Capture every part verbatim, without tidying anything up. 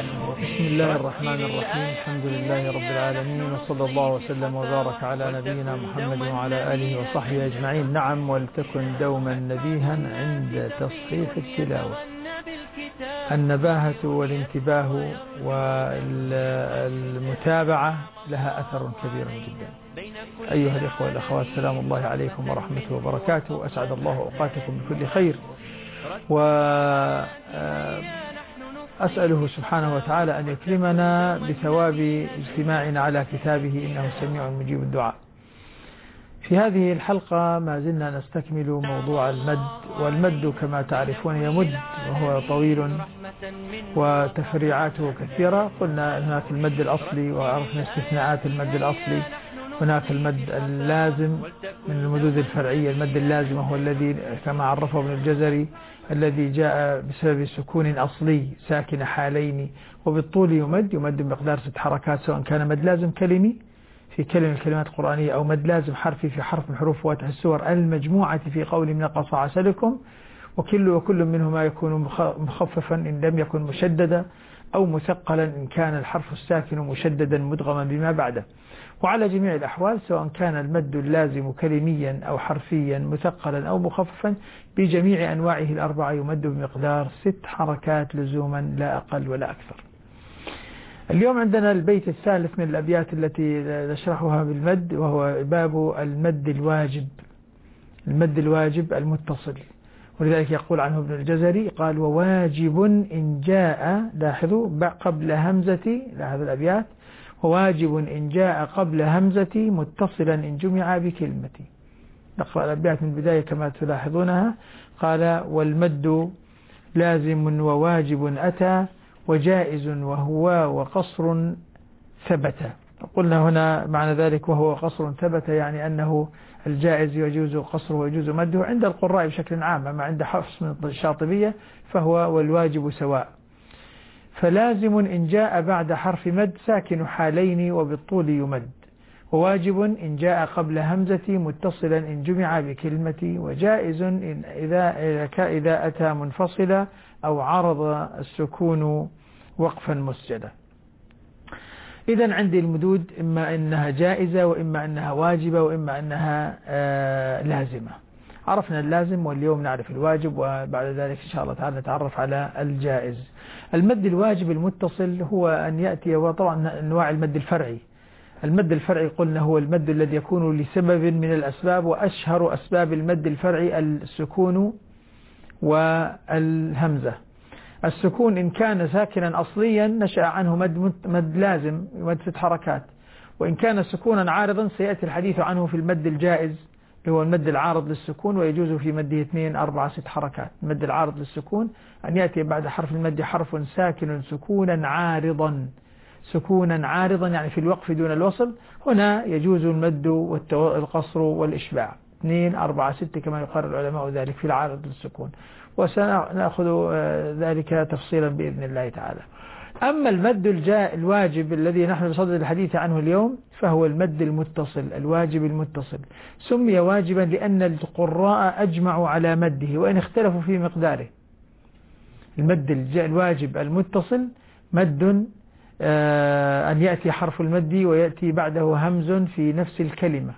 بسم الله الرحمن الرحيم. الحمد لله رب العالمين، وصلى الله وسلم وبارك على نبينا محمد وعلى آله وصحبه أجمعين. نعم، ولتكن دوما نبيها عند تصحيح التلاوة. النباهة والانتباه والمتابعة لها أثر كبير جدا. أيها الإخوة والأخوات، سلام الله عليكم ورحمته وبركاته. أسعد الله أوقاتكم بكل خير، وأسأله سبحانه وتعالى أن يكرمنا بثواب اجتماعنا على كتابه، إنه سميع مجيب الدعاء. في هذه الحلقة ما زلنا نستكمل موضوع المد، والمد كما تعرفون يمد وهو طويل وتفريعاته كثيرة. قلنا هناك المد الأصلي وعرفنا استثناءات المد الأصلي. هناك المد اللازم من المدود الفرعية. المد اللازم هو الذي كما عرفه ابن الجزري الذي جاء بسبب سكون أصلي ساكن حالين، وبالطول يمد يمد بمقدار ست حركات، سواء كان مد لازم كلمي في كلمة الكلمات القرآنية أو مد لازم حرفي في حرف من حروف فواتح السور المجموعة في قول نقص عسلكم، وكل وكل منهما يكون مخففا إن لم يكن مشددا، أو مثقلا إن كان الحرف الساكن مشددا مدغما بما بعده. وعلى جميع الأحوال سواء كان المد اللازم كلميا أو حرفيا مثقلا أو مخففا بجميع أنواعه الأربعة يمد بمقدار ست حركات لزوما لا أقل ولا أكثر. اليوم عندنا البيت الثالث من الأبيات التي نشرحها بالمد، وهو باب المد الواجب. المد الواجب المتصل، ولذلك يقول عنه ابن الجزري قال: وواجب إن جاء، لاحظوا قبل همزة، لاحظوا الأبيات، وواجب إن جاء قبل همزة متصلا إن جمع بكلمة. نقرأ الأبيات من البداية كما تلاحظونها. قال: والمد لازم وواجب أتى، وجائز وهو وقصر ثبت. قلنا هنا معنى ذلك وهو قصر ثبت، يعني أنه الجائز يجوز قصره ويجوز مده عند القراء بشكل عام، أما عند حفص من الشاطبية فهو والواجب سواء. فلازم إن جاء بعد حرف مد ساكن حالين وبالطول يمد، وواجب إن جاء قبل همزة متصلا إن جمع بكلمة، وجائز إن إذا, إذا أتى منفصلا أو عرض السكون وقفا مسجدا. إذن عندي المدود إما أنها جائزة وإما أنها واجبة وإما أنها آه لازمة. عرفنا اللازم، واليوم نعرف الواجب، وبعد ذلك إن شاء الله تعالى نتعرف على الجائز. المد الواجب المتصل هو أن يأتي، وطبعا أنواع المد الفرعي. المد الفرعي قلنا هو المد الذي يكون لسبب من الأسباب، وأشهر أسباب المد الفرعي السكون والهمزة. السكون إن كان ساكنا أصليا نشأ عنه مد, مد لازم مد ست حركات، وإن كان سكونا عارضا سيأتي الحديث عنه في المد الجائز اللي هو المد العارض للسكون، ويجوز في مده اثنين أربعة ست حركات. المد العارض للسكون أن يأتي بعد حرف المد حرف ساكن سكونا عارضا، سكونا عارضا يعني في الوقف دون الوصل. هنا يجوز المد والقصر والإشباع اثنين أربعة ستة كما يقرر العلماء ذلك في العارض للسكون، وسنأخذ ذلك تفصيلا بإذن الله تعالى. أما المد الجاء الواجب الذي نحن بصدد الحديث عنه اليوم فهو المد المتصل، الواجب المتصل. سمي واجبا لأن القراء أجمعوا على مده وإن اختلفوا في مقداره. المد الواجب المتصل مد آه أن يأتي حرف المد ويأتي بعده همز في نفس الكلمة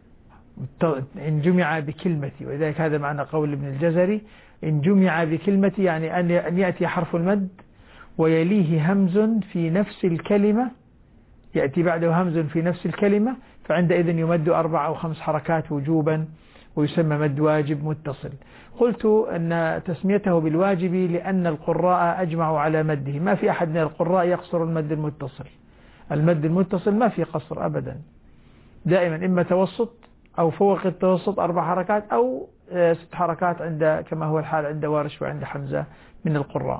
إن جمع بكلمة، ولذلك هذا معنى قول ابن الجزري إن جمع بكلمة، يعني أن يأتي حرف المد ويليه همز في نفس الكلمة، يأتي بعده همز في نفس الكلمة، فعندئذ يمد أربع أو خمس حركات وجوبا، ويسمى مد واجب متصل. قلت أن تسميته بالواجب لأن القراء أجمعوا على مده، ما في أحد من القراء يقصر المد المتصل. المد المتصل ما في قصر أبدا، دائما إما توسط أو فوق التوسط أربع حركات أو ست حركات عند كما هو الحال عند وارش وعند حمزة من القراء.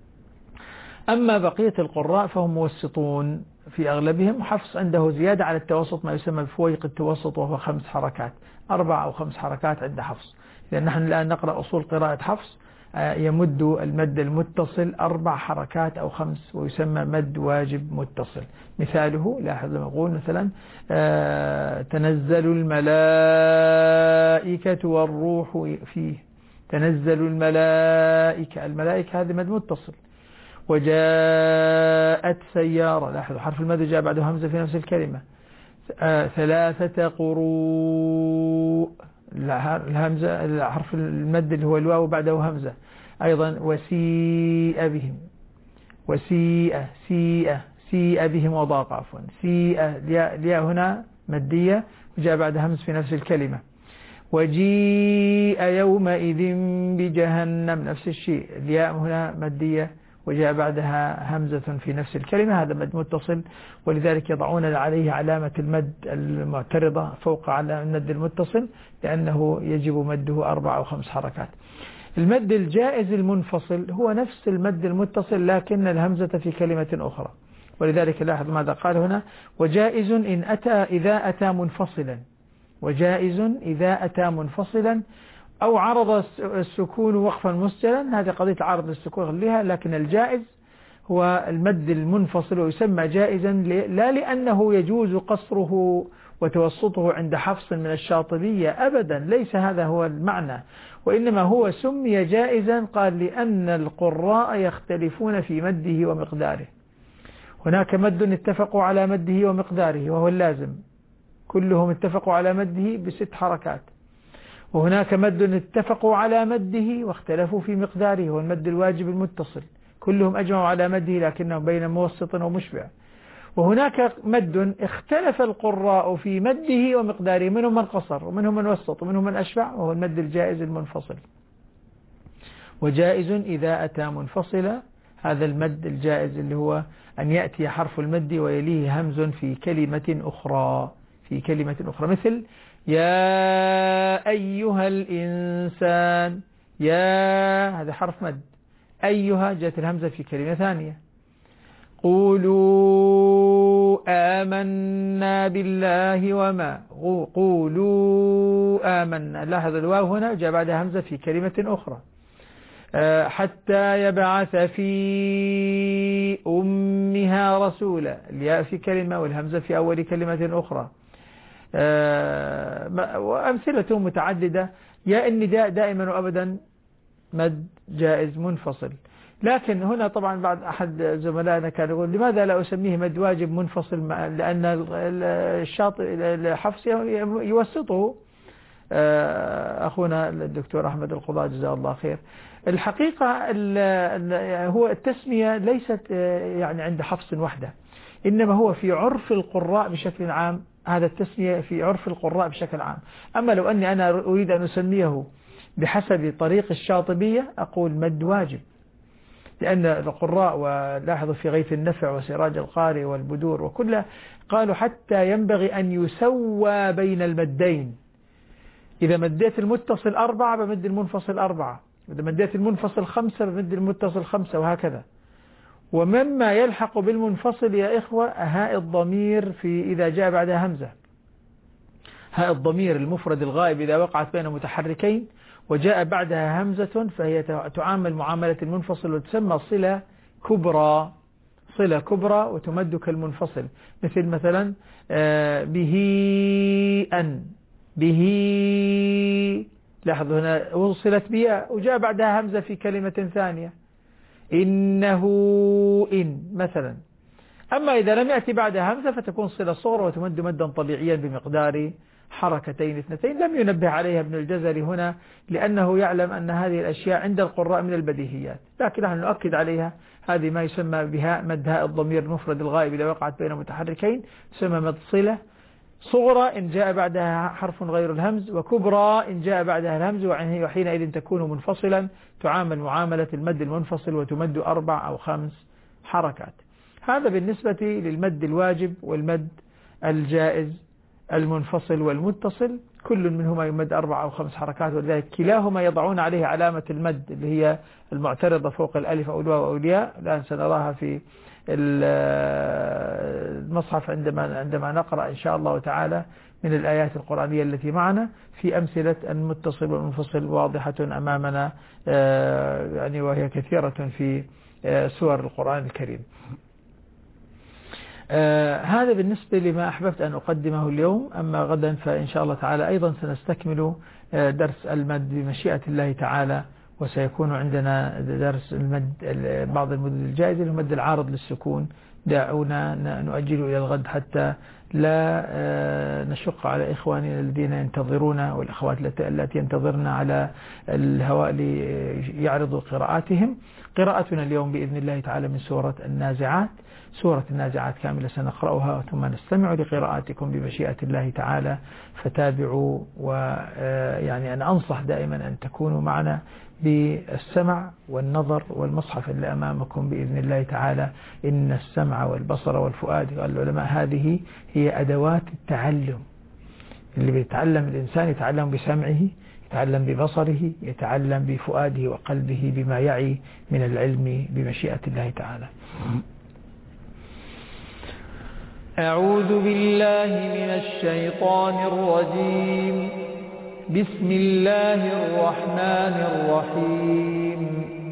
أما بقية القراء فهم موسطون في أغلبهم. حفص عنده زيادة على التوسط ما يسمى بفويق التوسط، وهو خمس حركات، أربع أو خمس حركات عند حفص. لأن نحن الآن نقرأ أصول قراءة حفص يمد المد المتصل أربع حركات أو خمس، ويسمى مد واجب متصل. مثاله لاحظ لما يقول مثلا تنزل الملائكة والروح فيه، تنزل الملائكة، الملائكة هذا مد متصل. وجاءت سيارة. لاحظوا حرف المد جاء بعده همزة في نفس الكلمة. آه ثلاثة قروء، الهمزة حرف المد اللي هو الواو بعده همزة أيضا. وسيء بهم، وسيء سيء سيء بهم وضاق عفوا سيء، الياء هنا مدية وجاء بعد همز في نفس الكلمة. وجيء يومئذ بجهنم، نفس الشيء، الياء هنا مدية وجاء بعدها همزة في نفس الكلمة، هذا مد متصل، ولذلك يضعون عليه علامة المد المعترضة فوق على المد المتصل لأنه يجب مده أربع أو خمس حركات. المد الجائز المنفصل هو نفس المد المتصل لكن الهمزة في كلمة أخرى، ولذلك لاحظ ماذا قال هنا: وجائز إن أتى إذا أتى منفصلا، وجائز إذا أتى منفصلا أو عرض السكون وقفا مسجلا، هذه قضية عرض السكون خليها، لكن الجائز هو المد المنفصل ويسمى جائزا لا لأنه يجوز قصره وتوسطه عند حفص من الشاطبية أبدا، ليس هذا هو المعنى، وإنما هو سمي جائزا قال لأن القراء يختلفون في مده ومقداره. هناك مد اتفقوا على مده ومقداره وهو اللازم، كلهم اتفقوا على مده بست حركات، وهناك مد اتفقوا على مده واختلفوا في مقداره هو المد الواجب المتصل، كلهم أجمعوا على مده لكنهم بين موسط ومشبع. وهناك مد اختلف القراء في مده ومقداره، منهم من قصر ومنهم من وسط ومنهم من أشبع، وهو المد الجائز المنفصل. وجائز إذا أتى منفصلا، هذا المد الجائز اللي هو أن يأتي حرف المد ويليه همز في كلمة أخرى، في كلمة أخرى، مثل يا أيها الإنسان، يا هذا حرف مد، أيها جاءت الهمزة في كلمة ثانية. قولوا آمنا بالله وما، قولوا آمنا، لاحظ الواو هنا جاء بعد همزة في كلمة أخرى. حتى يبعث في أمها رسولا، الياء في كلمة والهمزة في أول كلمة أخرى. وأمثلة متعددة. يا النداء دائما وأبدا مد جائز منفصل، لكن هنا طبعا بعض أحد زملائنا كان يقول لماذا لا أسميه مد واجب منفصل، لأن الشاطئ الحفص يوسطه أخونا الدكتور أحمد القضاء جزاه الله خير. الحقيقة هو التسمية ليست يعني عند حفص وحده، إنما هو في عرف القراء بشكل عام، هذا التسمية في عرف القراء بشكل عام. أما لو أني أنا أريد أن أسميه بحسب طريق الشاطبية أقول مد واجب، لأن القراء ولاحظوا في غيث النفع وسراج القارئ والبدور وكله قالوا حتى ينبغي أن يسوى بين المدين، إذا مديت المتصل أربعة بمد المنفصل أربعة، إذا مديت المنفصل خمسة بمد المتصل خمسة، وهكذا. ومما يلحق بالمنفصل يا إخوة هاء الضمير في إذا جاء بعدها همزة، هاء الضمير المفرد الغائب إذا وقعت بين متحركين وجاء بعدها همزة فهي تعامل معاملة المنفصل وتسمى صلة كبرى، صلة كبرى وتمد كالمنفصل، مثل مثلا به أن، به، لاحظوا هنا وصلت بها وجاء بعدها همزة في كلمة ثانية، إنه إن مثلا. أما إذا لم يأتي بعدها همزة فتكون صلة صغرى وتمد مدا طبيعيا بمقدار حركتين اثنتين، لم ينبه عليها ابن الجزري هنا لأنه يعلم أن هذه الأشياء عند القراء من البديهيات، لكن نحن نؤكد عليها. هذه ما يسمى بها مد هاء الضمير المفرد الغائب إذا وقعت بين متحركين، تسمى مد صلة صغرى إن جاء بعدها حرف غير الهمز، وكبرى إن جاء بعدها الهمز، وحينئذ تكون منفصلا، تعامل معاملة المد المنفصل وتمد أربع أو خمس حركات. هذا بالنسبة للمد الواجب والمد الجائز المنفصل والمتصل، كل منهما يمد أربع أو خمس حركات، ولذلك كلاهما يضعون عليه علامة المد اللي هي المعترضة فوق الألف أو الواو أو الياء. الآن سنراها في المصحف عندما عندما نقرأ إن شاء الله تعالى من الآيات القرآنية التي معنا، في أمثلة المتصل والمنفصل واضحة أمامنا، يعني وهي كثيرة في سور القرآن الكريم. آه هذا بالنسبة لما أحببت أن أقدمه اليوم. أما غدا فإن شاء الله تعالى أيضا سنستكمل آه درس المد بمشيئة الله تعالى، وسيكون عندنا درس المد بعض المدود الجائزة المد العارض للسكون. دعونا نؤجل إلى الغد حتى لا نشق على إخواننا الذين ينتظرون والأخوات التي ينتظرن على الهواء ليعرضوا قراءاتهم. قراءتنا اليوم بإذن الله تعالى من سورة النازعات. سورة النازعات كاملة سنقرأها ثم نستمع لقراءاتكم بمشيئة الله تعالى، فتابعوا. ويعني أنا أنصح دائما أن تكونوا معنا بالسمع والنظر والمصحف اللي أمامكم بإذن الله تعالى. إن السمع والبصر والفؤاد قال العلماء هذه هي أدوات التعلم. اللي بيتعلم الإنسان يتعلم بسمعه، يتعلم ببصره، يتعلم بفؤاده وقلبه بما يعي من العلم بمشيئة الله تعالى. أعوذ بالله من الشيطان الرجيم. بسم الله الرحمن الرحيم.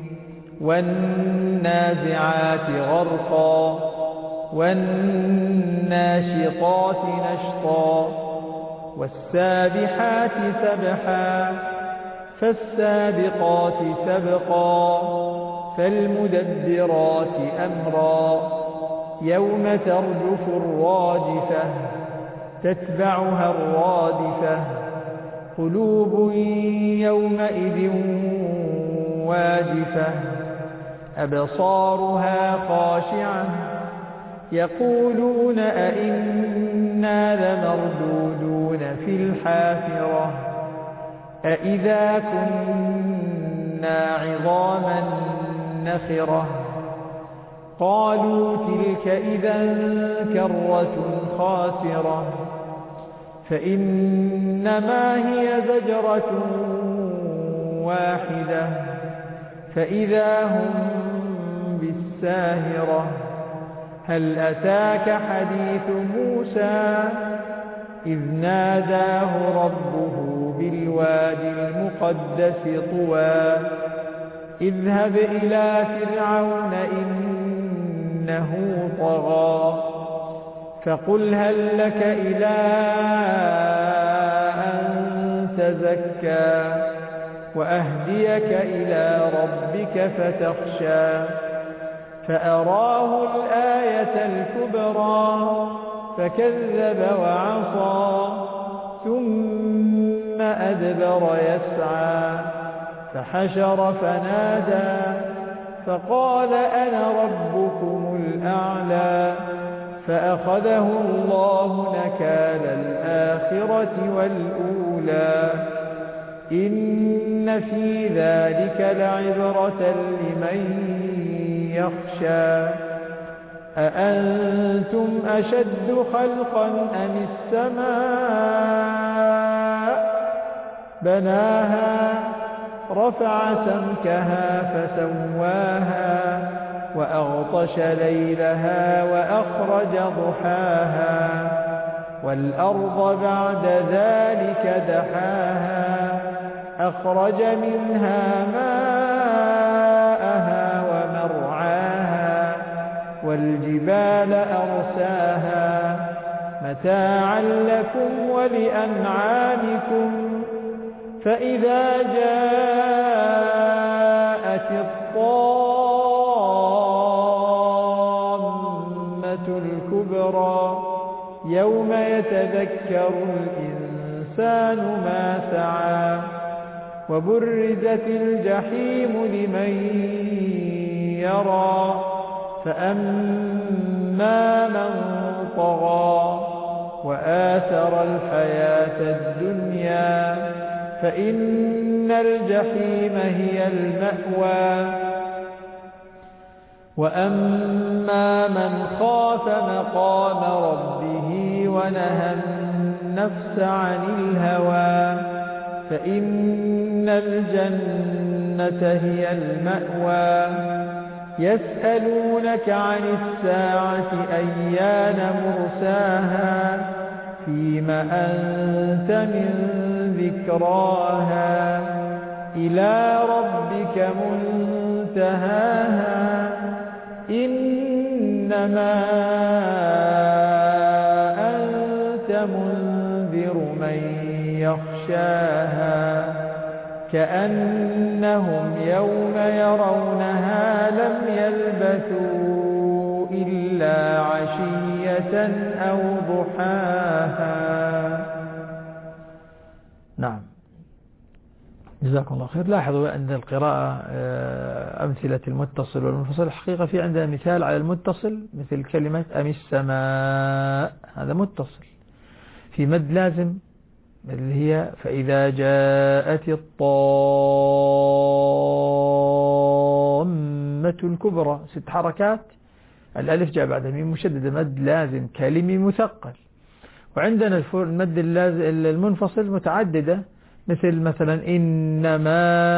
والنازعات غرقا والناشطات نشطا والسابحات سبحا فالسابقات سبقا فالمدبرات أمرا يوم ترجف الراجفة تتبعها الرادفة قلوب يومئذ واجفة أبصارها خاشعة يقولون أئنا لمردودون في الحافرة أئذا كنا عظاما نخرة قالوا تلك إذا كرة خاسرة فإنما هي زجرة واحدة فإذا هم بالساهرة هل أتاك حديث موسى إذ ناداه ربه بالوادي المقدس طوى اذهب إلى فرعون إنه طغى فقل هل لك إلى أن تزكى وأهديك إلى ربك فتخشى فأراه الآية الكبرى فكذب وعصى ثم أدبر يسعى فحشر فنادى فقال أنا ربكم الأعلى فأخذه الله نكال الآخرة والأولى إن في ذلك لعبرة لمن يخشى أأنتم أشد خلقا أم السماء بناها رفع سمكها فسواها وأغطش ليلها وأخرج ضحاها والأرض بعد ذلك دحاها أخرج منها ماءها ومرعاها والجبال أرساها متاعا لكم ولأنعامكم فإذا جاءت الطامة الكبرى يوم يتذكر الإنسان ما سعى وبرزت الجحيم لمن يرى فأما من طغى وآثر الحياة الدنيا فإن الجحيم هي المأوى وأما من خاف مقام ربه ونهى النفس عن الهوى فإن الجنة هي المأوى يسألونك عن الساعة أيان مرساها فيما أنت من ذكراها إلى ربك منتهاها إنما أنت منذر من يخشاها كأنهم يوم يرونها لم يلبثوا إلا عشية أو ضحاها. نعم، جزاكم الله خير. لاحظوا أن القراءة أمثلة المتصل والمنفصل، الحقيقة في عندنا مثال على المتصل مثل كلمة أم السماء، هذا متصل في مد لازم اللي هي فإذا جاءت الطامة الكبرى، ست حركات، الألف جاء بعدها ميم مشددة، مد لازم كلمي مثقل. وعندنا المد المنفصل متعددة مثل مثلا إنما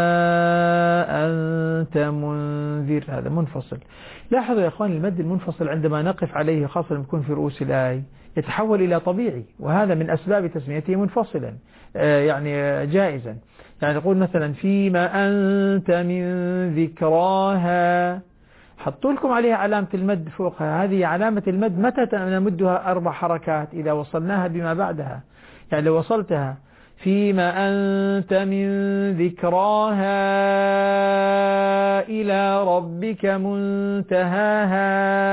أنت منذر، هذا منفصل. لاحظوا يا أخوان المد المنفصل عندما نقف عليه خاصة يكون في رؤوس الآية يتحول إلى طبيعي، وهذا من أسباب تسميته منفصلا يعني جائزا. يعني نقول مثلا فيما أنت من ذكراها، حطوا لكم عليها علامة المد فوقها، هذه علامة المد متى نمدها؟ أربع حركات إذا وصلناها بما بعدها. يعني لو وصلتها فيما أنت من ذكراها إلى ربك منتهاها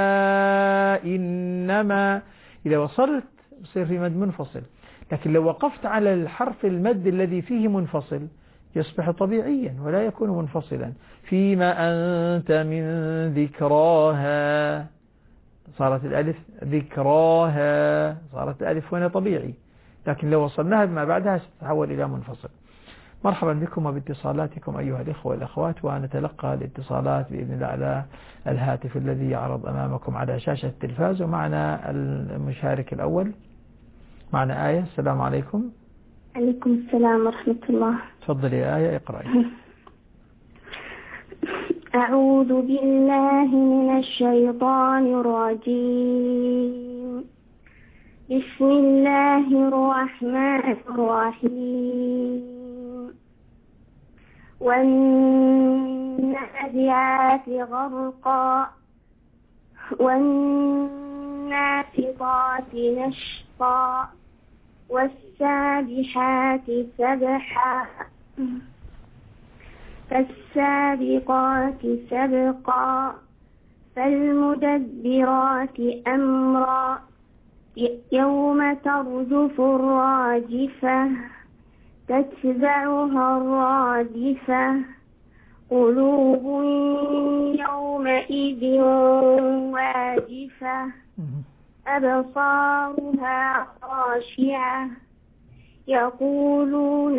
إنما، إذا وصلت يصير في مد منفصل. لكن لو وقفت على الحرف المد الذي فيه منفصل يصبح طبيعيا ولا يكون منفصلا. فيما أنت من ذكراها صارت الألف ذكراها، صارت الألف هنا طبيعي، لكن لو وصلناها بما بعدها ستتحول إلى منفصل. مرحبا بكم وباتصالاتكم أيها الإخوة والأخوات، ونتلقى الاتصالات بإذن الله على الهاتف الذي يعرض أمامكم على شاشة التلفاز. ومعنا المشارك الأول، معنا آية. السلام عليكم. عليكم السلام ورحمة الله. تفضلي يا آية، اقرأي. أعوذ بالله من الشيطان الرجيم. بسم الله الرحمن الرحيم. والنازعات غرقا والناشطات نشطا والسابحات سبحا فالسابقات سبقا فالمدبرات أمرا يوم ترجف الراجفة تتبعها الرادفة قلوب يومئذ واجفة أبصارها خاشعة يقولون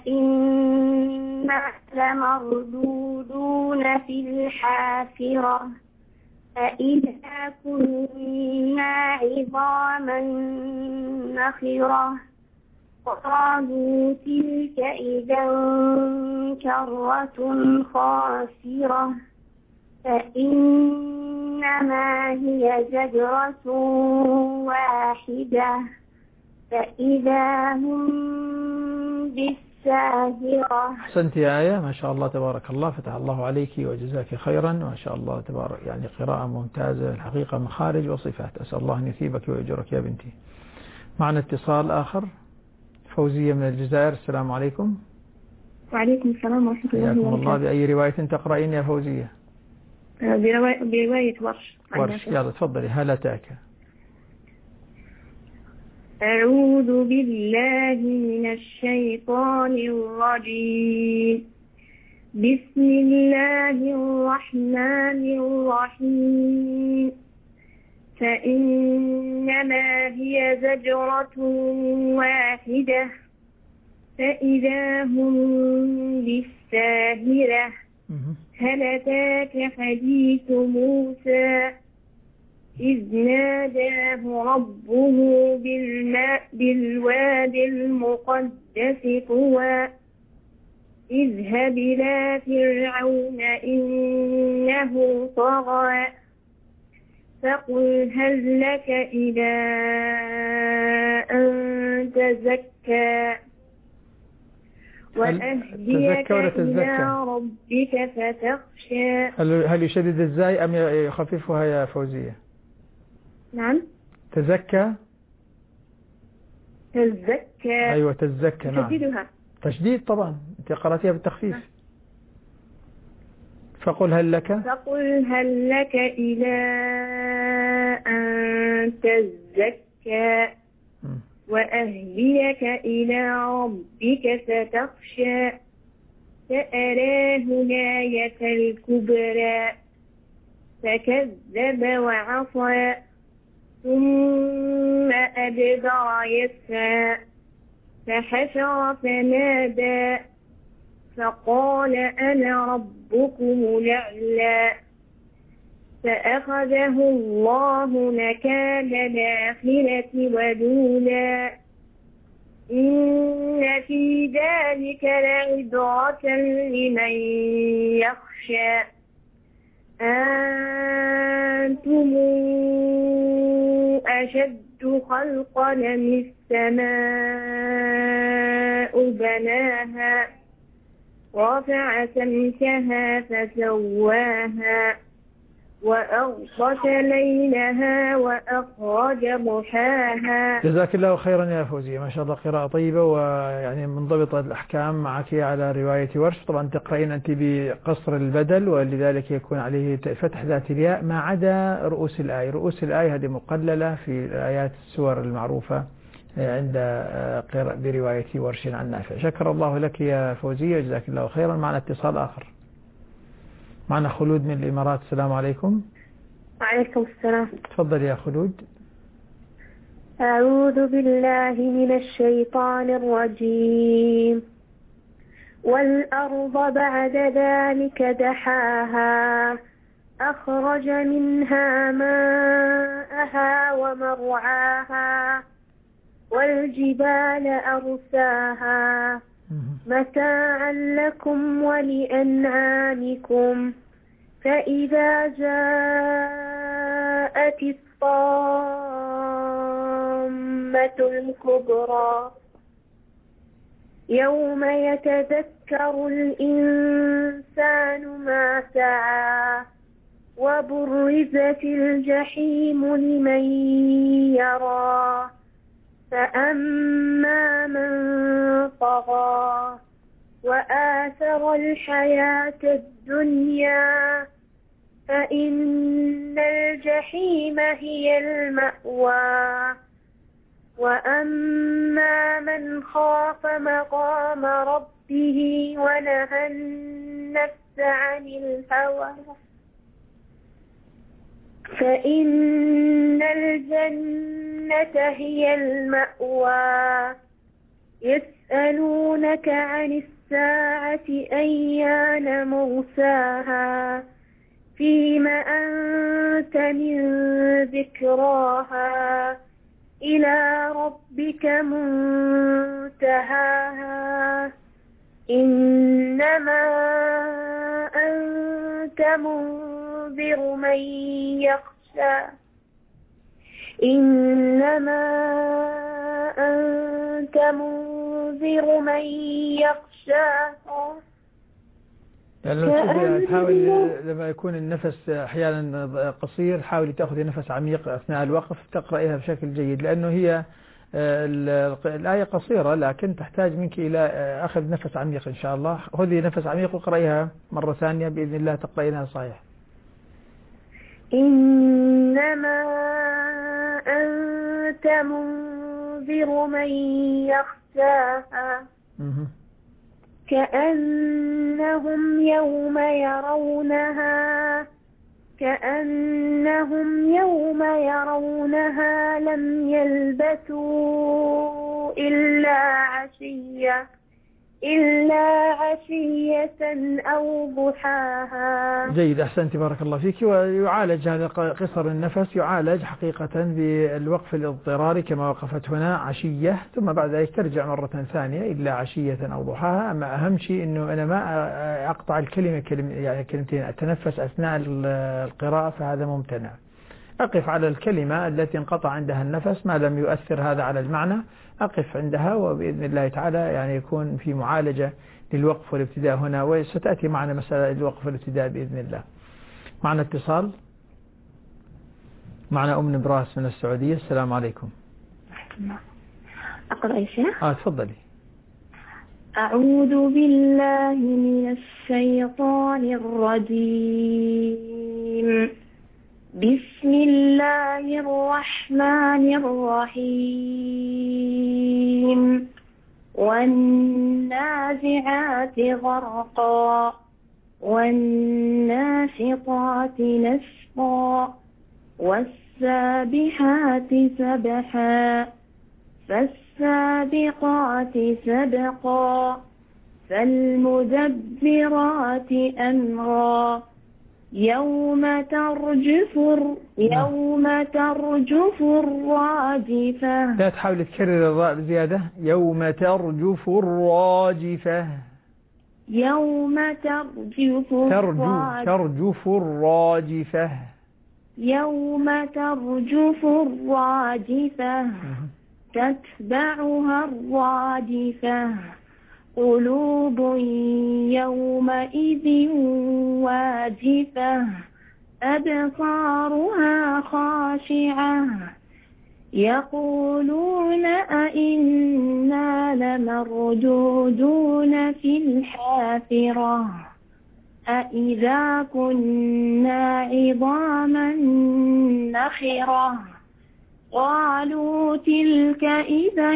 أئنا لمردودون في الحافرة أإذا كنا عظاما نخرة قالوا تلك إذا كرة خاسرة فإنما هي زجرة واحدة فإذا هم بالساهرة. أحسنت يا آية، ما شاء الله تبارك الله، فتح الله عليك وجزاك خيرا، ما شاء الله تبارك، يعني قراءة ممتازة الحقيقة، مخارج وصفات، أسأل الله أن يثيبك ويأجرك يا بنتي. معنا اتصال آخر، فوزية من الجزائر. السلام عليكم. وعليكم السلام ورحمة الله وبركاته. الله. بأي رواية تقرأين يا فوزية؟ برواية, برواية ورش. ورش، يلا تفضلي. هل أتاك. أعوذ بالله من الشيطان الرجيم. بسم الله الرحمن الرحيم. فإنما هي زجرة واحدة فإذا هم بالساهرة. هل أتاك حديث موسى إذ ناداه ربه بالماء بالواد المقدس طوى اذهب إلى فرعون إنه طغى فقل هل لك إلى أن تزكى وأهديك إلى ربك فتخشى. هل يشدد الزاي أم يخففها يا فوزية؟ نعم. تزكى. تزكى. أيوة تزكى. نعم. تشددها. تشديد طبعا، أنت قرأتيها بالتخفيف. فقل هل لك فقل هل لك إلى أن تزكى وأهديك إلى ربك فتخشى فأراه الآية الكبرى فكذب وعصى ثم أدبر يسعى فحشر فنادى فقال أنا ربكم الأعلى فأخذه الله نكال الآخرة والأولى إن في ذلك لعبرة لمن يخشى أنتم أشد خلقا من السماء بناها رفع سمكها فسواها وأغطش ليلها وأخرج ضحاها. جزاك الله خيرا يا فوزية، ما شاء الله قراءة طيبة ويعني منضبطة الأحكام معك على رواية ورش. طبعا تقرأين أنت بقصر البدل ولذلك يكون عليه فتح ذات الياء ما عدا رؤوس الآية. رؤوس الآية هذه مقللة في آيات السور المعروفة عند قراءة برواية ورش عن نافع. شكر الله لك يا فوزية، جزاك الله خيرا. معنا اتصال آخر، معنا خلود من الإمارات. السلام عليكم. وعليكم السلام. تفضل يا خلود. أعوذ بالله من الشيطان الرجيم. والأرض بعد ذلك دحاها أخرج منها ماءها ومرعاها والجبال أرساها متاعا لكم ولأنعامكم فإذا جاءت الطامة الكبرى يوم يتذكر الإنسان ما سعى وبرزت الجحيم لمن يرى فأما من طغى وآثر الحياة الدنيا فإن الجحيم هي المأوى وأما من خاف مقام ربه ونهى النفس عن الهوى فإن الجنة هي المأوى يسألونك عن الساعة أيان مرساها فيم أنت من ذكراها إلى ربك منتهاها إنما أنت منذر من يخشى إنما أنت منذر من يخشاها. يعني تحاول لما يكون النفس أحيانا قصير حاولي تأخذي نفس عميق أثناء الوقف تقرأيها بشكل جيد، لأنه هي الآية قصيرة لكن تحتاج منك إلى أخذ نفس عميق إن شاء الله. خذي نفس عميق وقرأيها مرة ثانية بإذن الله تقرأينها صحيح. إنما أنت منذر من يخشاها كأنهم يوم يرونها كأنهم يوم يرونها لم يلبثوا إلا عشية إلا عشية أو ضحاها. جيد، أحسنت بارك الله فيك. ويعالج هذا قصر النفس يعالج حقيقة بالوقف الاضطراري كما وقفت هنا عشية ثم بعد ذلك ترجع مرة ثانية إلا عشية أو ضحاها. أما أهم شيء أنه أنا ما أقطع الكلمة كلمة يعني كلمتين أتنفس أثناء القراءة فهذا ممتنع. أقف على الكلمة التي انقطع عندها النفس ما لم يؤثر هذا على المعنى أقف عندها وبإذن الله تعالى يعني يكون في معالجة للوقف والابتداء هنا وستأتي معنا مسألة الوقف والابتداء بإذن الله. معنا اتصال، معنا أم نبراس من السعودية. السلام عليكم. أقرأ يا شيخ؟ آه تفضلي. أعوذ بالله من الشيطان الرجيم. بسم الله الرحمن الرحيم. والنازعات غرقا والناشطات نشطا والسابحات سبحا فالسابقات سبقا فالمدبرات أمرا يوم ترجف يوم ترجف الراجفة. لا تحاول تكرر الراء بزيادة. يوم ترجف الراجفة. يوم ترجف ترجو ترجف الراجفة. يوم ترجف الراجفة تتبعها الرادفة قلوب يومئذ واجفة أبصارها خاشعة يقولون أئنا لمردودون في الحافرة أئذا كنا عظاما نخرة قالوا تلك إذا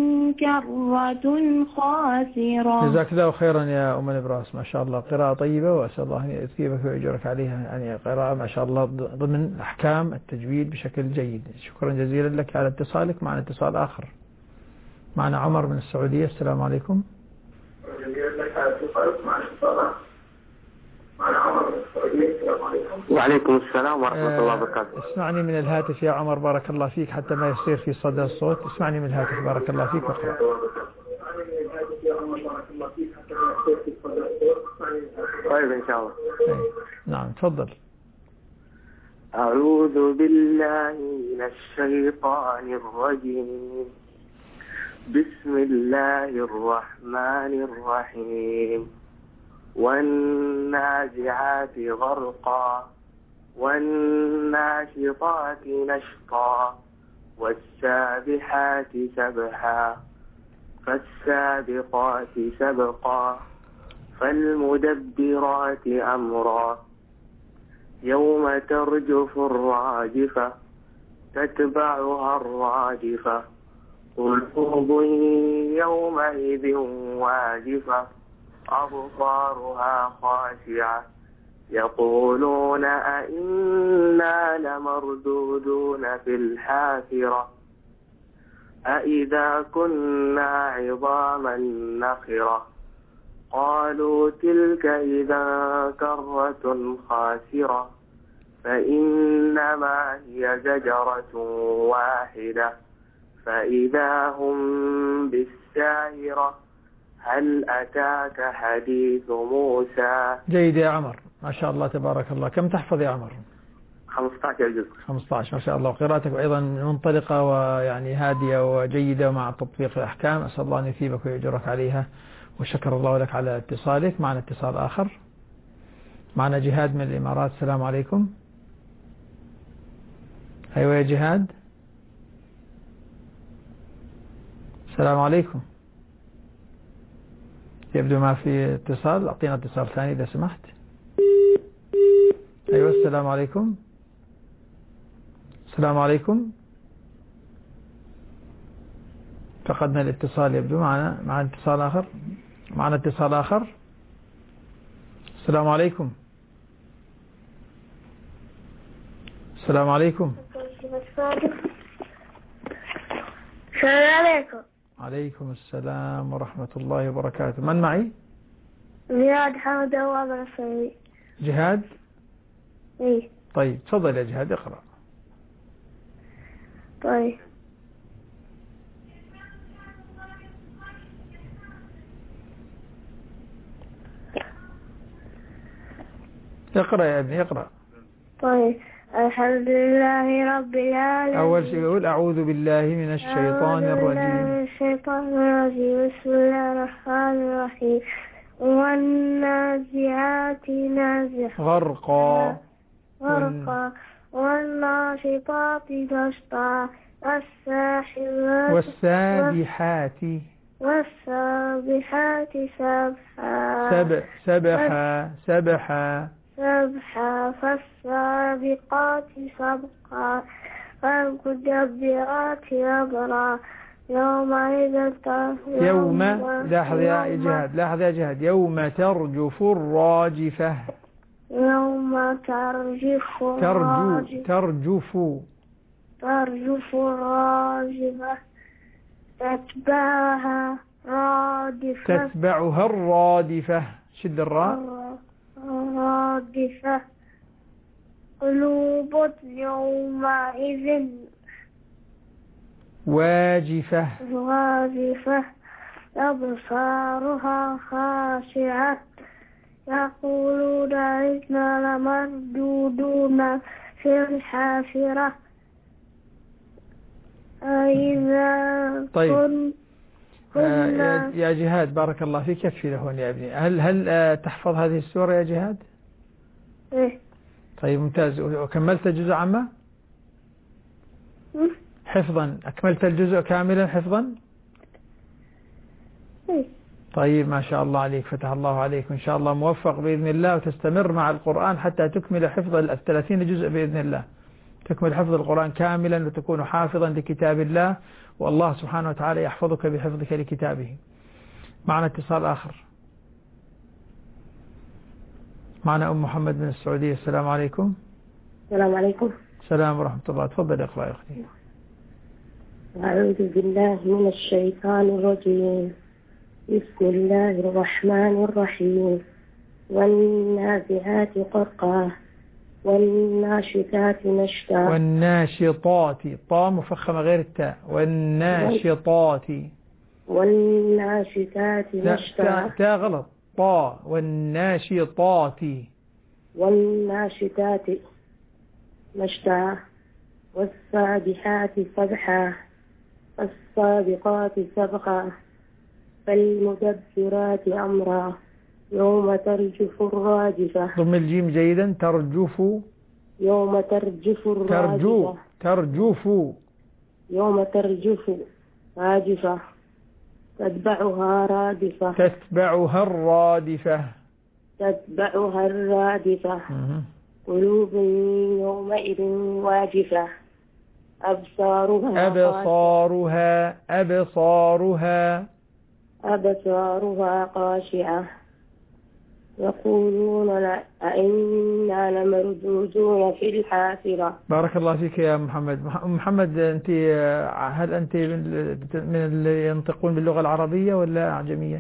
كرة خاسرة. جزاك الله خيرا يا أم نبراس، ما شاء الله قراءة طيبة، وأسأل الله أن يثيبك ويجرك عليها. يعني قراءة ما شاء الله ضمن أحكام التجويد بشكل جيد. شكرا جزيلا لك على اتصالك. معنا اتصال آخر. معنا عمر من السعودية. السلام عليكم. شكرا جزيلا لك على اتصالك. معنا اتصال آخر. معنا عمر من السعودية. السلام عليكم. وعليكم السلام ورحمة الله وبركاته. اسمعني من الهاتف يا عمر بارك الله فيك حتى ما يصير في صدى الصوت. اسمعني من الهاتف بارك الله فيك واقرأ. طيب إن شاء الله. نعم تفضل. أعوذ بالله من الشيطان الرجيم. بسم الله الرحمن الرحيم. والنازعات غرقا والناشطات نشطا والسابحات سبحا فالسابقات سبقا فالمدبرات أمرا يوم ترجف الراجفة تتبعها الراجفة قلوب يومئذ واجفة أبصارها خاشعة يقولون أئنا لمردودون في الحافرة أئذا كنا عظاما نخرة قالوا تلك إذا كرة خاسرة فإنما هي زجرة واحدة فإذا هم بالساهرة هل أتاك حديث موسى. جيد يا عمر ما شاء الله تبارك الله. كم تحفظ يا عمر؟ خمسة عشر جزء. خمسة عشر ما شاء الله. قراءتك أيضا منطلقة ويعني هادية وجيدة ومع تطبيق الأحكام. أسأل الله أن يثيبك ويجرك عليها، وشكر الله لك على اتصالك. معنا اتصال آخر. معنا جهاد من الإمارات. السلام عليكم. أيوة يا جهاد. السلام عليكم. يبدو ما في اتصال. أعطينا اتصال ثاني إذا سمحت. أيوة السلام عليكم. السلام عليكم. فقدنا الاتصال يبدو. معنا معنا اتصال آخر. معنا اتصال آخر. السلام عليكم. السلام عليكم. السلام عليكم. عليكم السلام ورحمة الله وبركاته. من معي؟ زياد حمد وابن السعيد. جهاد. ايه طيب تفضل يا جهاد اقرأ. طيب اقرأ يا ابني اقرأ. طيب الحمد لله رب العالمين. أول شيء يقول أعوذ بالله من الشيطان الرجيم. من الشيطان الرجيم. بسم الله الرحمن الرحيم. والنازعات نازعا غرقا غرقا والناشطات نشطا والساحرات والسابحات والسابحات سبحا سبح سبحا سبحا سبحا فالسابقات سبقا فالمدبرات أمرا يومئذ يوم لاحظ يا جهاد لاحظ يا جهاد يوم ترجف الراجفة يوم ترجف ترجو ترجف ترجف الراجفة تتبعها رادفة تتبعها الرادفة شد الراء رادفة قلوب يومئذ واجفة واجفة أبصارها خاشعة يقولون إنا لمردودون في الحافرة أإذا طيب كنا يا جهاد بارك الله فيك يكفي لهون يا ابني. هل هل آه تحفظ هذه السورة يا جهاد؟ إيه؟ طيب ممتاز. وكملت الجزء عما حفظا؟ أكملت الجزء كاملا حفظا؟ إيه؟ طيب ما شاء الله عليك، فتح الله عليك، وإن شاء الله موفق بإذن الله، وتستمر مع القرآن حتى تكمل حفظ الثلاثين جزء بإذن الله، تكمل حفظ القرآن كاملا وتكون حافظا لكتاب الله، والله سبحانه وتعالى يحفظك بحفظك لكتابه. معنا اتصال آخر، معنا أم محمد من السعودية. السلام عليكم. السلام عليكم. السلام ورحمة الله. تفضل اقرأ يا أختي. أعوذ بالله من الشيطان الرجيم. بسم الله الرحمن الرحيم. والنازعات غرقا والناشطات نشطا. والناشطات طاء مفخمة غير التاء. والناشطات والناشطات نشطا. تاء غلط، طاء. والناشطات والناشطات نشطا والسابحات سبحا فالسابقات سبقا فالمدبرات أمرا يوم ترجف الراجفة. ضم الجيم جيدا. ترجف يوم ترجف الراجفة. ترجو ترجف يوم ترجف راجفة تتبعها رادفة. تتبعها الرادفة. تتبعها الرادفة. قلوب يومئذ واجفة أبصارها أبصارها أبصارها أبصارها خاشعة يقولون أئنا لمردودون في الحافرة. بارك الله فيك يا محمد. محمد أنت هل أنت من اللي ينطقون باللغة العربية ولا أعجمية؟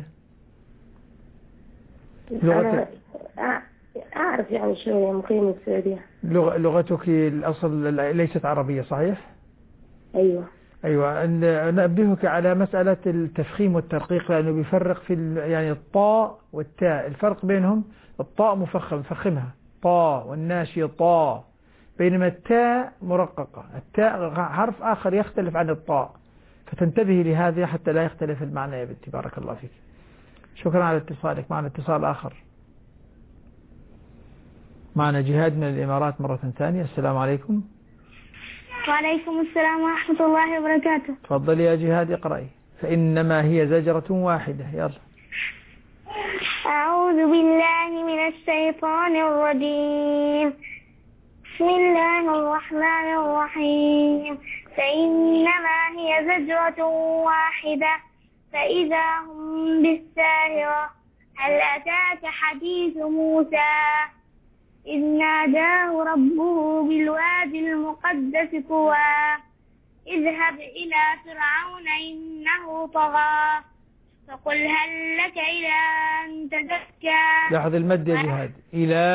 أنا أعرف يعني شوية، مقيم السعودية. لغ... لغتك الأصل ليست عربية صحيح؟ أيوة أيوة. ننبهك على مسألة التفخيم والترقيق، لأنه بيفرق في ال... يعني الطاء والتاء، الفرق بينهم الطاء مفخم فخمها طاء والناشي طاء، بينما التاء مرققة. التاء حرف آخر يختلف عن الطاء، فتنتبهي لهذا حتى لا يختلف المعنى يا بنتي. بارك الله فيك. شكرا على اتصالك. معنا اتصال آخر، معنا جهاد من الإمارات مرة ثانية. السلام عليكم. وعليكم السلام ورحمة الله وبركاته. تفضل يا جهاد اقرأي. فإنما هي زجرة واحدة. يلا. أعوذ بالله من الشيطان الرجيم. بسم الله الرحمن الرحيم. فإنما هي زجرة واحدة فإذا هم بالساهرة. هل أتاك حديث موسى إذ ناداه ربه بالوادي المقدس طوى اذهب إلى فرعون إنه طغى فقل هل لك إلى أن تزكى. لاحظ المد يا جهاد. إلى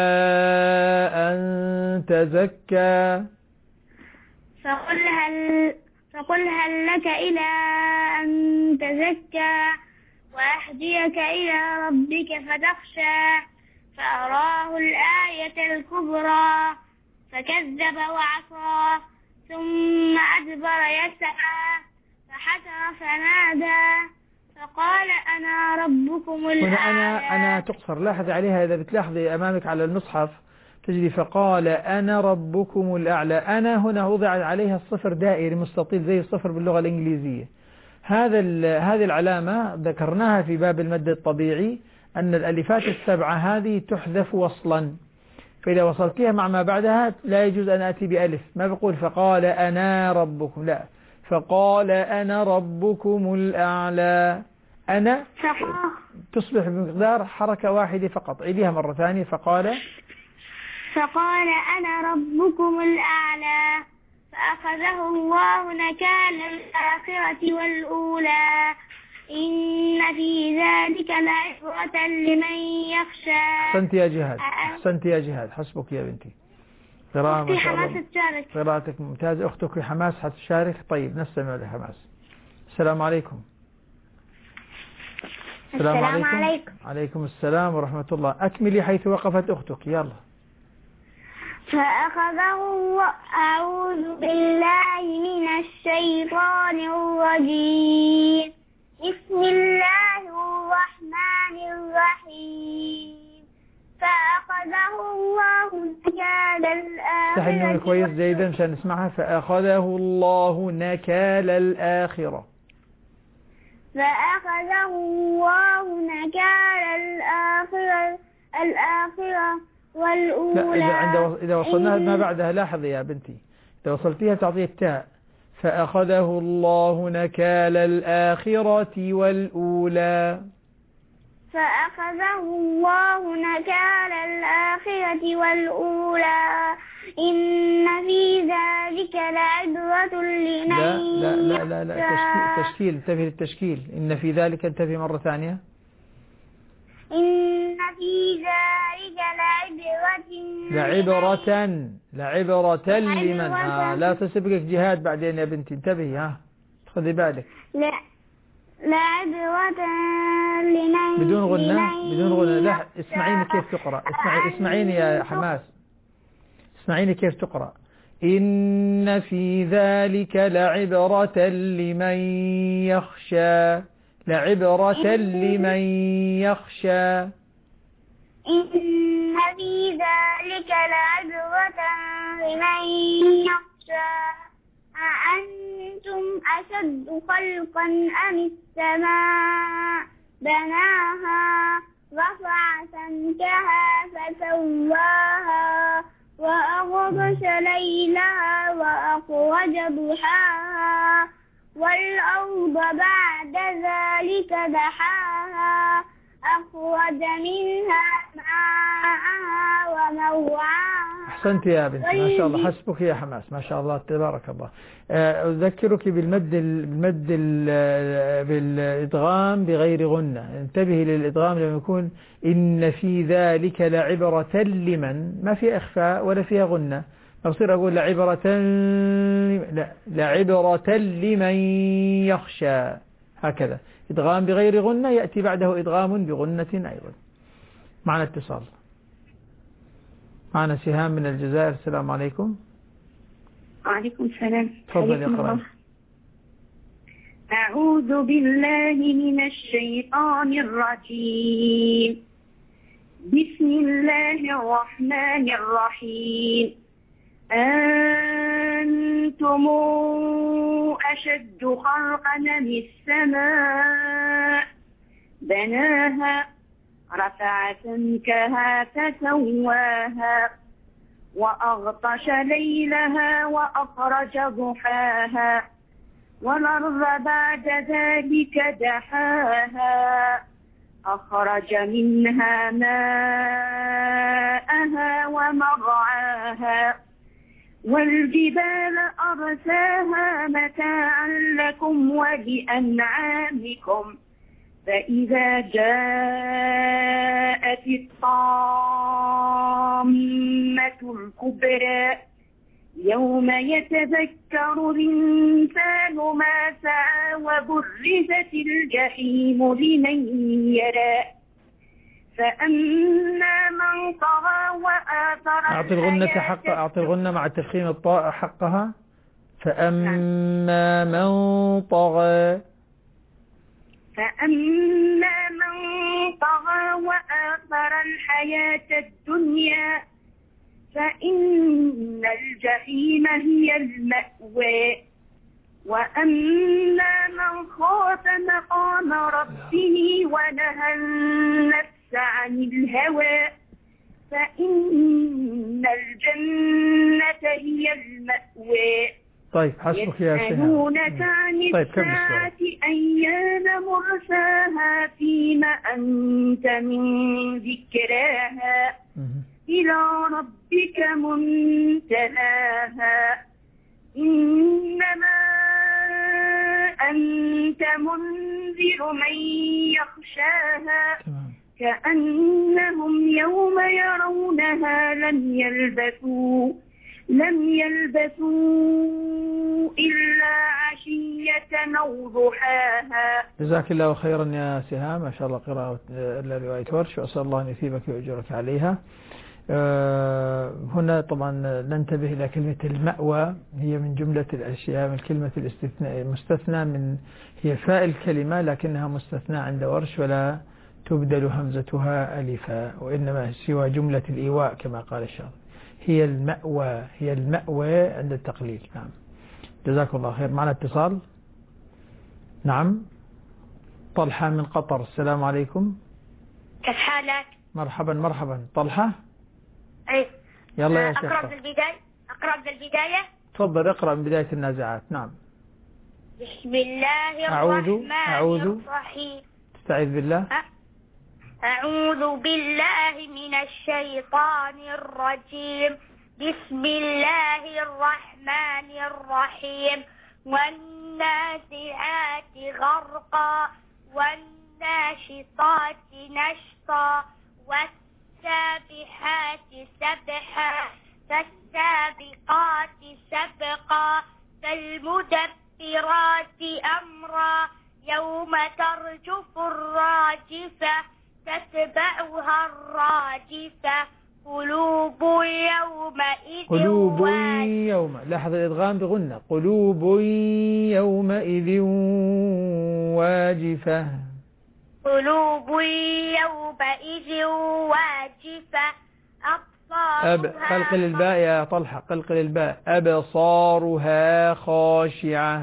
أن تزكى. فقل هل فقل هل لك إلى أن تزكى وأهديك إلى ربك فتخشى. فأراه الآية الكبرى فكذب وعصى ثم أدبر يسعى فحشر فنادى فقال أنا ربكم الأعلى. هنا أنا أنا تقصر. لاحظ عليها إذا بتلاحظي أمامك على المصحف تجري فقال أنا ربكم الأعلى. أنا هنا وضع عليها الصفر دائري مستطيل زي الصفر باللغة الإنجليزية، هذا هذه العلامة ذكرناها في باب المد الطبيعي، أن الألفات السبعة هذه تحذف وصلا، فإذا وصلتها مع ما بعدها لا يجوز أن أتي بألف، ما بقول فقال أنا ربكم، لا، فقال أنا ربكم الأعلى. أنا تصبح بمقدار حركة واحدة فقط. عيديها مرة ثانية. فقال فقال أنا ربكم الأعلى فأخذه الله نكال الآخرة والأولى إن في ذلك لعبرة لمن يخشى. أحسنت يا جهاد، أحسنت يا جهاد، حسبك يا بنتي. قراءة أختي حماس تشارك. قراءتك ممتازة. أختك حماس حتشارك. طيب نستمع لحماس. السلام عليكم. السلام, السلام عليكم. عليكم. عليكم السلام ورحمة الله. أكملي حيث وقفت أختك. يلا. فأخذه أعوذ بالله من الشيطان الرجيم بسم الله الرحمن الرحيم فأخذه الله نكال الآخرة. افتح النون كويس جيدا مشان نسمعها. فأخذه الله نكال الآخرة. فأخذه الله نكال الآخرة الآخرة والأولى. لا، إذا, إذا وصلناها ما بعدها لاحظي يا بنتي، إذا وصلتيها تعطيه التاء. فأخذه الله نكال الآخرة والأولى. فأخذه الله نكال الآخرة والأولى إن في ذلك لعبرة لمن لا لا لا لا, لا. تشكيل, تشكيل انتبه للتشكيل. إن في ذلك انتبه مرة ثانية. إن في ذلك لعبرة لعبرة لعبرة لمن آه لا تسبقك جهاد بعدين يا بنتي، انتبهي. ها خذي بالك. لا لعبرة لمن بدون غنى بدون غنى. لا اسمعيني كيف تقرأ. اسمعي اسمعيني يا حماس، اسمعيني كيف تقرأ. إن في ذلك لعبرة لمن يخشى. لعبرة لمن يخشى. إن في ذلك لعبرة لمن يخشى. أأنتم أشد خلقا أم السماء بناها رفع سمكها فسواها وأغطش ليلها وأخرج ضحاها والأرض بعد ذلك دحاها أخرج منها ماءها ومرعاها. أحسنت يا بنت، ما شاء الله. حسبك يا حماس، ما شاء الله تبارك الله. أذكرك بالمد بالمد بالإدغام بغير غنة. انتبهي للإدغام لما يكون إن في ذلك لعبرة لمن، ما في إخفاء ولا فيها غنة. أصير أقول لعبرة لا لعبرة لمن يخشى، هكذا. إدغام بغير غنة يأتي بعده إدغام بغنة أيضا. معنا اتصال. معنا سهام من الجزائر. السلام عليكم. وعليكم السلام. تفضل اقرأ. أعوذ بالله من الشيطان الرجيم بسم الله الرحمن الرحيم أنتم أشد خلقا من السماء بناها رفع سمكها فسواها وأغطش ليلها وأخرج ضحاها والأرض بعد ذلك دحاها أخرج منها ماءها ومرعاها والجبال أرساها متاعا لكم ولأنعامكم فإذا جاءت الطامة الكبرى يوم يتذكر الإنسان ما سعى وبرزت الجحيم لمن يرى فأما من طغى وآثر أعطي الغنة حق أعطي الغنة مع تفخيم الطاء حقها. فأما من طغى فأما من طغى وآثر الحياة الدنيا فإن الجحيم هي المأوى وأما من خاف مقام ربه ونهى النفس عن الهوى فإن الجنة هي المأوى. طيب حسبك يا شيخ. يسألونك عن الساعة أيان مرساها فيما أنت من ذكراها إلى ربك منتهاها إنما أنت منذر من يخشاها كأنهم يوم يرونها لم يلبثوا لم يلبثوا إلا عشية أو ضحاها. جزاك الله خيرا يا سهام، ما شاء الله قراءة إلا رواية ورش، وأسأل الله أن يثيبك ويؤجرك عليها. هنا طبعا ننتبه إلى كلمة المأوى، هي من جملة الأشياء من كلمة الاستثناء المستثنى من هي فاء الكلمة لكنها مستثنى عند ورش ولا تبدل همزتها ألفا، وإنما سوى جملة الإيواء كما قال الشاطبي. هي المأوى هي المأوى عند التقليل. نعم جزاك الله خير. معنا اتصال. نعم طلحة من قطر. السلام عليكم. كيف حالك؟ مرحبا مرحبا. طلحة. ايه يلا يا شيخ. أقرأ من البداية أقرأ من البداية. تفضل اقرأ من بداية النازعات. نعم. بسم الله أعوذ الرحمن أعوذ الرحيم. استعيذ بالله. أعوذ بالله من الشيطان الرجيم. بسم الله الرحمن الرحيم. والنازعات غرقا والناشطات نشطا والسابحات سبحا فالسابقات سبقا فالمدبرات أمرا يوم ترجف الراجفة تتبعها الراجفة قلوب يومئذ قلوب يوم لاحظ الإدغام بغنة. قلوب يومئذ واجفة قلوب يومئذ واجفة أب قلقل الباء يا طلحة قلقل الباء. أبصارها خاشعة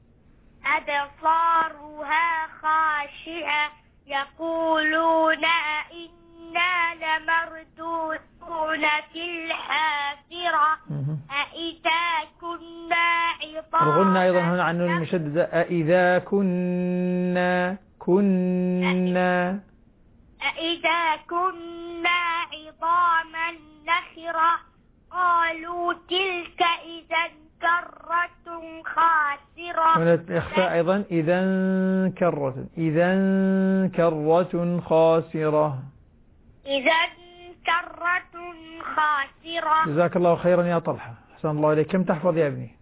أبصارها خاشعة يقولون إنا لمردودون في الحافرة أإذا كنا عظاما. الغنة أيضا هنا عن المشددة. أإذا كنا كنا أإذا كنا عظاما نخرة قالوا تلك إذا كرة خاسرة. هنا الإخفاء أيضا. إذا كرة إذا كرة خاسرة إذا كرة خاسرة. جزاك الله خيرا يا طلحة. أحسن الله إليك. كم تحفظ يا ابني؟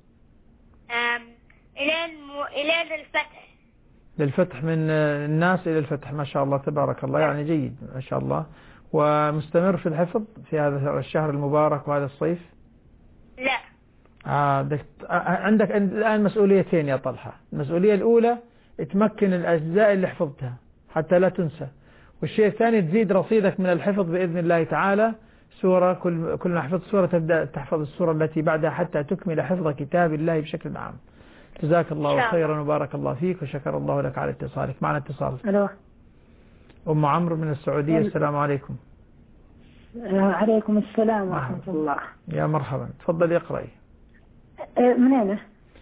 إلى الم... إلى الفتح. للفتح من الناس إلى الفتح. ما شاء الله تبارك الله، يعني جيد ما شاء الله. ومستمر في الحفظ في هذا الشهر المبارك وهذا الصيف؟ لا. عندك عندك الآن مسؤوليتين يا طلحة. المسؤولية الأولى تمكن الأجزاء اللي حفظتها حتى لا تنسى، والشيء الثاني تزيد رصيدك من الحفظ بإذن الله تعالى. سورة كل كل ما حفظت سورة تبدأ تحفظ السورة التي بعدها حتى تكمل حفظ كتاب الله بشكل عام. جزاك الله خيرا وبارك الله فيك وشكر الله لك على اتصالك. معنا اتصال. الو. أم عمرو من السعودية. السلام عليكم. عليكم السلام ورحمة الله. يا مرحبا. تفضل اقرأي. من أين؟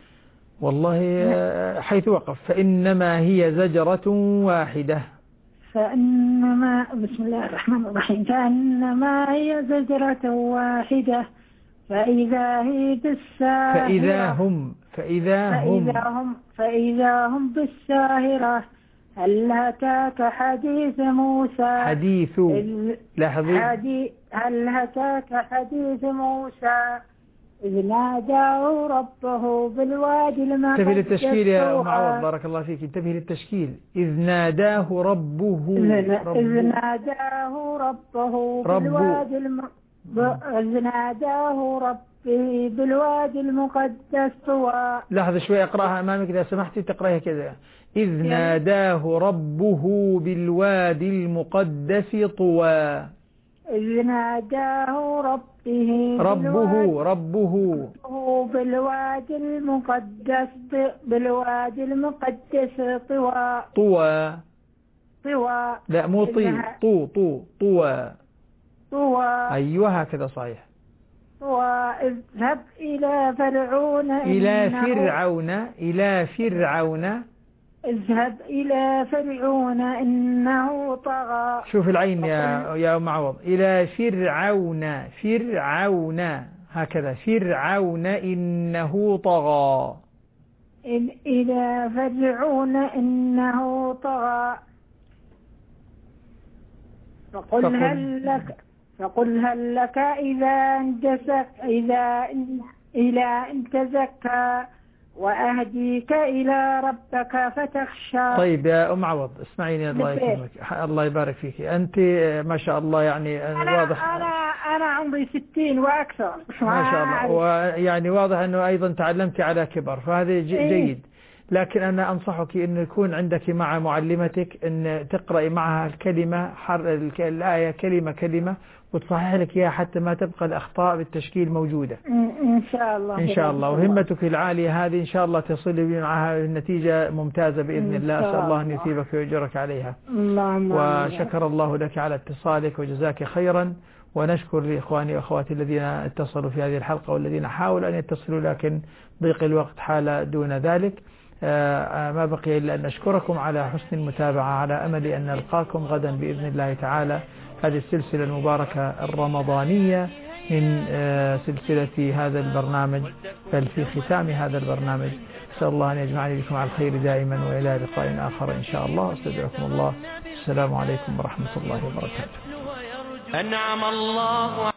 والله حيث وقف. فإنما هي زجرة واحدة. فإنما بسم الله الرحمن الرحيم. فإنما هي زجرة واحدة فإذا هي بالساهرة. فإذا هم فإذا هم فإذا هم فإذا هم بالساهرة. هل أتاك حديث موسى. حديث لاحظوا. حديث هل أتاك حديث موسى إذ ناداه ربه بالوادي المقدس. انتبه للتشكيل يا أم عوض بارك الله فيك. انتبه للتشكيل. إذ ناداه ربه إذ ناداه ربه بالوادي الم... إذ ناداه ربه بالوادي المقدس طوى. لحظة شوي أقرأها أمامك إذا سمحتي تقرأها كذا. إذ ناداه ربه بالوادي المقدس طوى. إذ ناداه ربه ربه ربه ربه بالوادي المقدس بالوادي المقدس طوى طوى طوى لا مو طي طو طو طوى طوى أيوة هكذا صحيح. واذهب إلى فرعون إلى فرعون إلى فرعون اذهب إلى فرعون إنه طغى. شوف العين يا يا أم عوض. إلى فرعون فرعون هكذا فرعون إنه طغى. إلى فرعون إنه طغى فقل, فقل هل لك فقل هل لك إذا انتزك إذا إلى أن تزكى وأهديك إلى ربك فتخشى. طيب يا أم عوض اسمعيني الله يكرمك الله يبارك فيك. أنت ما شاء الله يعني أنا واضح أنا أنا عمري ستين وأكثر ما شاء الله ويعني واضح أنه أيضا تعلمت على كبر فهذا جيد. لكن أنا أنصحك أن يكون عندك مع معلمتك أن تقرأي معها الكلمة حر الآية كلمة كلمة وتصحح لك إياها حتى ما تبقى الأخطاء بالتشكيل موجودة إن شاء الله. إن شاء الله وهمتك العالية هذه إن شاء الله تصل معها النتيجة ممتازة بإذن الله. أسأل الله أن يثيبك ويجرك عليها. وشكر الله لك على اتصالك وجزاك خيرا. ونشكر لإخواني وأخواتي الذين اتصلوا في هذه الحلقة والذين حاولوا أن يتصلوا لكن ضيق الوقت حال دون ذلك. ما بقي إلا أن نشكركم على حسن المتابعة على أمل أن نلقاكم غدا بإذن الله تعالى. هذه السلسلة المباركة الرمضانية من سلسلة هذا البرنامج بل في ختام هذا البرنامج. أسأل الله أن يجمعني بكم على الخير دائما وإلى لقاء آخر إن شاء الله. أستودعكم الله. السلام عليكم ورحمة الله وبركاته. أنعم الله